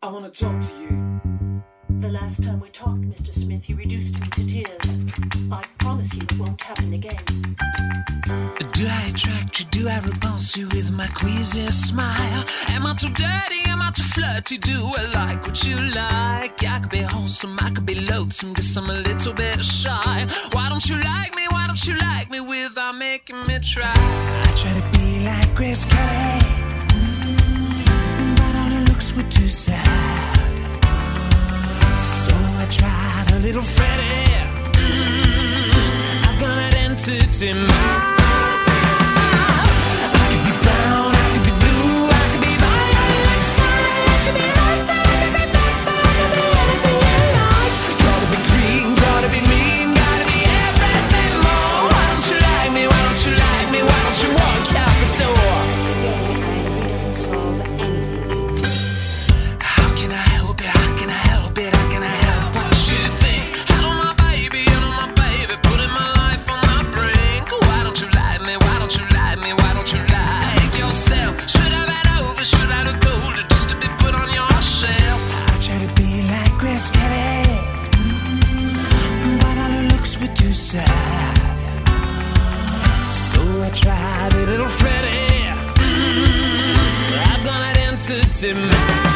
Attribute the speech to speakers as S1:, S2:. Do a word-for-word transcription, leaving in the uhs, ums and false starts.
S1: I want to talk to you.
S2: The last time we talked, Mister Smith, you reduced me to tears. I promise you it won't happen again.
S3: Do I attract you? Do I repulse you with my queasy smile? Am I too dirty? Am I too flirty? Do I like what you like? I could be wholesome, I could be loathsome, guess I'm a little bit shy. Why don't you like me? Why don't you like me without making me try? I try to be like Grace Kelly, mm, but all her looks were too sad. So I tried a little Freddie. Mm, I've got an entity mind. Tried a little Freddie. Mm, I've got an entity.